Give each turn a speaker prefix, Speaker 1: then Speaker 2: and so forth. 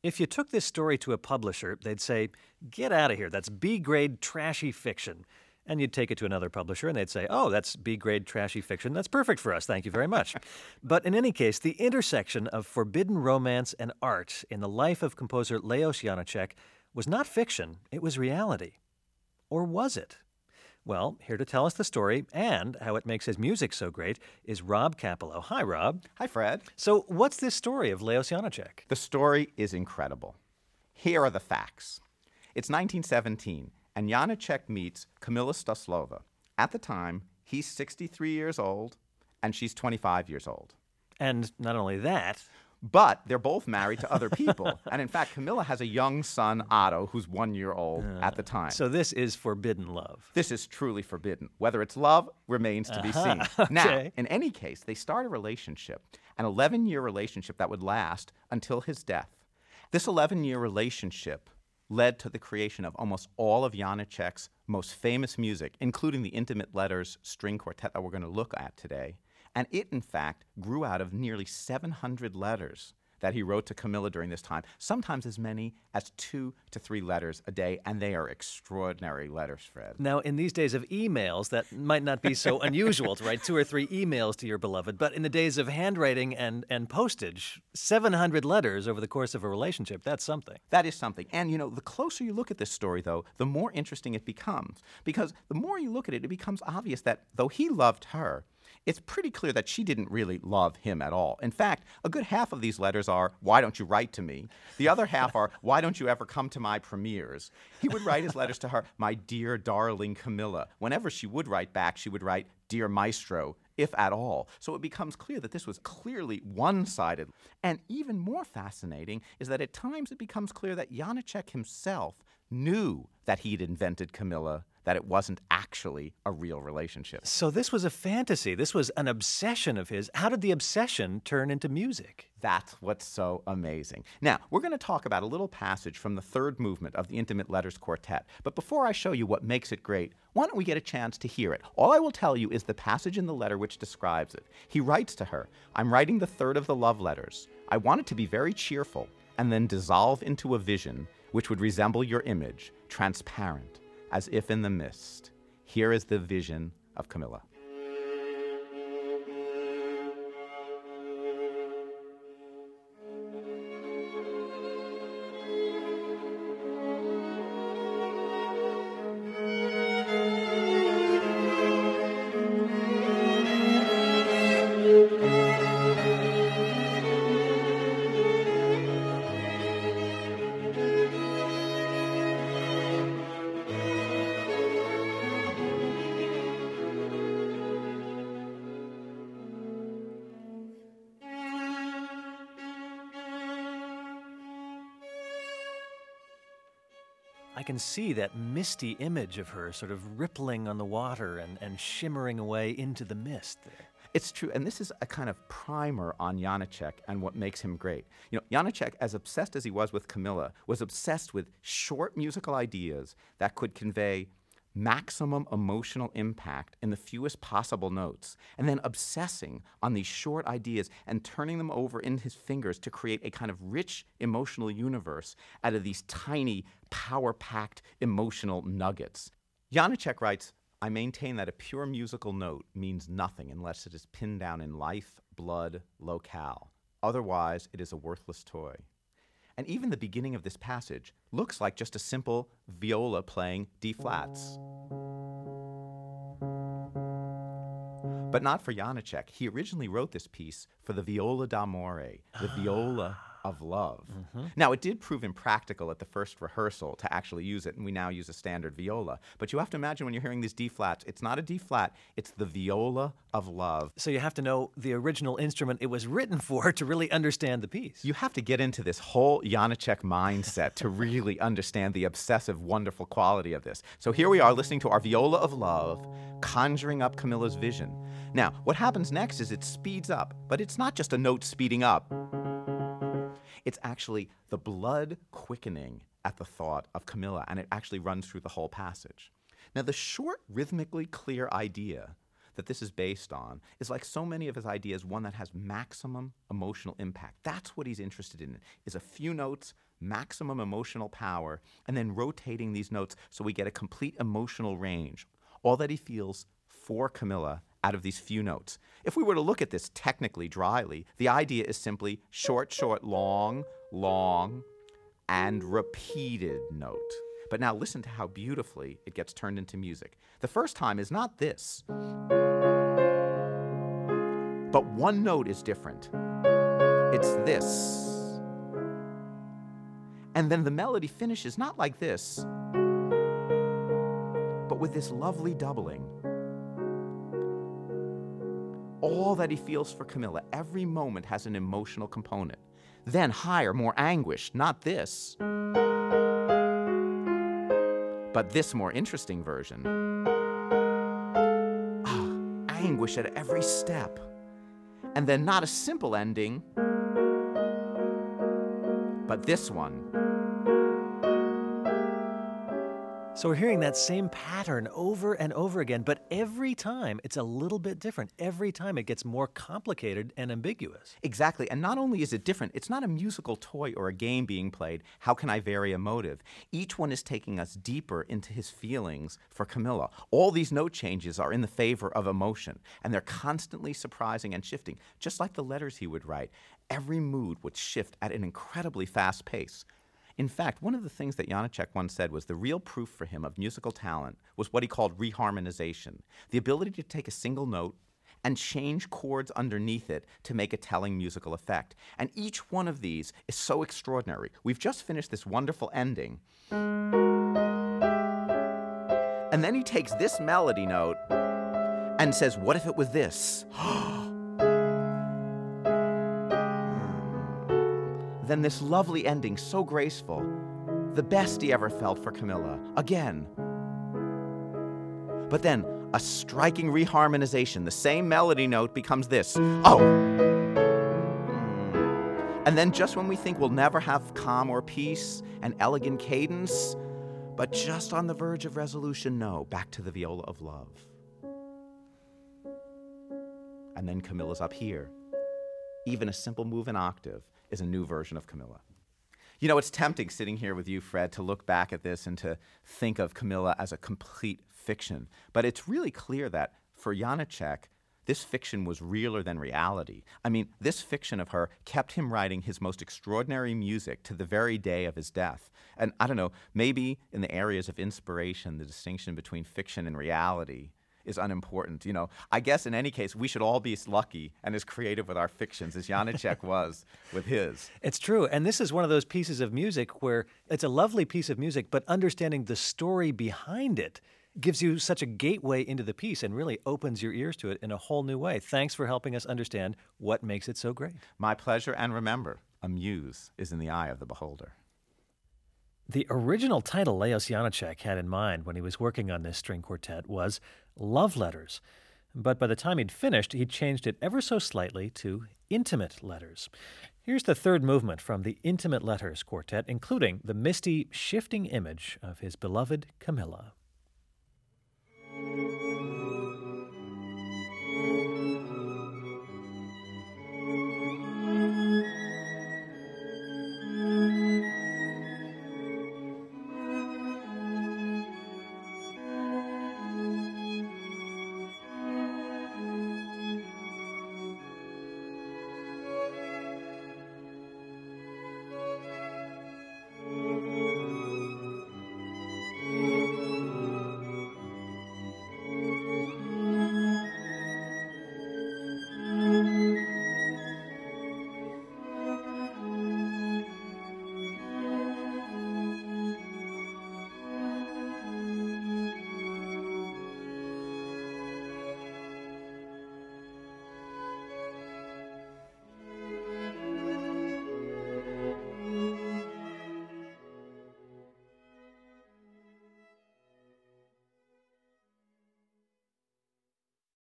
Speaker 1: If you took this story to a publisher, they'd say, "Get out of here, that's B-grade trashy fiction." And you'd take it to another publisher and they'd say, "Oh, that's B-grade trashy fiction. That's perfect for us. Thank you very much." But in any case, the intersection of forbidden romance and art in the life of composer Leos Janáček was not fiction, it was reality. Or was it? Well, here to tell us the story and how it makes his music so great is Rob Kappelow. Hi, Rob.
Speaker 2: Hi, Fred.
Speaker 1: So what's this story of Leos Janáček?
Speaker 2: The story is incredible. Here are the facts. It's 1917, and Janáček meets Kamila Stoslova. At the time, he's 63 years old, and she's 25 years old.
Speaker 1: And not only that,
Speaker 2: but they're both married to other people. And in fact, Kamila has a young son, Otto, who's 1 year old at the time.
Speaker 1: So this is forbidden love.
Speaker 2: This is truly forbidden. Whether it's love remains to be seen.
Speaker 1: Okay.
Speaker 2: Now, in any case, they start a relationship, an 11-year relationship that would last until his death. This 11-year relationship led to the creation of almost all of Janáček's most famous music, including the Intimate Letters string quartet that we're going to look at today. And it, in fact, grew out of nearly 700 letters that he wrote to Kamila during this time, sometimes as many as 2 to 3 letters a day, and they are extraordinary letters, Fred.
Speaker 1: Now, in these days of emails, that might not be so unusual to write 2 or 3 emails to your beloved, but in the days of handwriting and postage, 700 letters over the course of a relationship, that's something.
Speaker 2: That is something. And, the closer you look at this story, though, the more interesting it becomes. Because the more you look at it, it becomes obvious that though he loved her, it's pretty clear that she didn't really love him at all. In fact, a good half of these letters are, "Why don't you write to me?" The other half are, "Why don't you ever come to my premieres?" He would write his letters to her, "My dear, darling Kamila." Whenever she would write back, she would write, "Dear Maestro," if at all. So it becomes clear that this was clearly one-sided. And even more fascinating is that at times it becomes clear that Janáček himself knew that he'd invented Kamila, that it wasn't actually a real relationship.
Speaker 1: So this was a fantasy. This was an obsession of his. How did the obsession turn into music?
Speaker 2: That's what's so amazing. Now, we're going to talk about a little passage from the third movement of the Intimate Letters Quartet. But before I show you what makes it great, why don't we get a chance to hear it? All I will tell you is the passage in the letter which describes it. He writes to her, "I'm writing the third of the love letters. I want it to be very cheerful and then dissolve into a vision which would resemble your image, transparent, as if in the mist. Here is the vision of Kamila."
Speaker 1: I can see that misty image of her sort of rippling on the water and shimmering away into the mist there.
Speaker 2: It's true, and this is a kind of primer on Janáček and what makes him great. Janáček, as obsessed as he was with Kamila, was obsessed with short musical ideas that could convey maximum emotional impact in the fewest possible notes, and then obsessing on these short ideas and turning them over in his fingers to create a kind of rich emotional universe out of these tiny, power-packed emotional nuggets. Janáček writes, "I maintain that a pure musical note means nothing unless it is pinned down in life, blood, locale. Otherwise, it is a worthless toy." And even the beginning of this passage looks like just a simple viola playing D-flats. But not for Janáček. He originally wrote this piece for the viola d'amore, the viola of love. Now, it did prove impractical at the first rehearsal to actually use it, and we now use a standard viola. But you have to imagine when you're hearing these D-flats, it's not a D-flat, it's the viola of love.
Speaker 1: So you have to know the original instrument it was written for to really understand the piece.
Speaker 2: You have to get into this whole Janáček mindset to really understand the obsessive, wonderful quality of this. So here we are listening to our viola of love, conjuring up Kamila's vision. Now, what happens next is it speeds up, but it's not just a note speeding up. It's actually the blood quickening at the thought of Kamila, and it actually runs through the whole passage. Now, the short, rhythmically clear idea that this is based on is, like so many of his ideas, one that has maximum emotional impact. That's what he's interested in, is a few notes, maximum emotional power, and then rotating these notes so we get a complete emotional range. All that he feels for Camilla out of these few notes. If we were to look at this technically, dryly, the idea is simply short, short, long, long, and repeated note. But now listen to how beautifully it gets turned into music. The first time is not this, but one note is different. It's this. And then the melody finishes not like this, but with this lovely doubling. All that he feels for Camilla, every moment has an emotional component. Then higher, more anguish, not this, but this more interesting version. Anguish at every step. And then not a simple ending, but this one.
Speaker 1: So we're hearing that same pattern over and over again, but every time it's a little bit different. Every time it gets more complicated and ambiguous.
Speaker 2: Exactly. And not only is it different, it's not a musical toy or a game being played. How can I vary a motive? Each one is taking us deeper into his feelings for Camilla. All these note changes are in the favor of emotion, and they're constantly surprising and shifting, just like the letters he would write. Every mood would shift at an incredibly fast pace. In fact, one of the things that Janacek once said was the real proof for him of musical talent was what he called reharmonization, the ability to take a single note and change chords underneath it to make a telling musical effect. And each one of these is so extraordinary. We've just finished this wonderful ending. And then he takes this melody note and says, what if it was this? Then this lovely ending, so graceful, the best he ever felt for Camilla, again. But then, a striking reharmonization, the same melody note becomes this. Oh! And then just when we think we'll never have calm or peace and elegant cadence, but just on the verge of resolution, no, back to the viola of love. And then Camilla's up here. Even a simple move in octave is a new version of Camilla. You know, it's tempting sitting here with you, Fred, to look back at this and to think of Camilla as a complete fiction. But it's really clear that for Janacek, this fiction was realer than reality. I mean, this fiction of her kept him writing his most extraordinary music to the very day of his death. And I don't know, maybe in the areas of inspiration, the distinction between fiction and reality is unimportant. You know, I guess in any case, we should all be as lucky and as creative with our fictions as Janacek was with his.
Speaker 1: It's true. And this is one of those pieces of music where it's a lovely piece of music, but understanding the story behind it gives you such a gateway into the piece and really opens your ears to it in a whole new way. Thanks for helping us understand what makes it so great.
Speaker 2: My pleasure. And remember, a muse is in the eye of the beholder.
Speaker 1: The original title Leos Janacek had in mind when he was working on this string quartet was Love Letters. But by the time he'd finished, he'd changed it ever so slightly to Intimate Letters. Here's the third movement from the Intimate Letters Quartet, including the misty, shifting image of his beloved Camilla.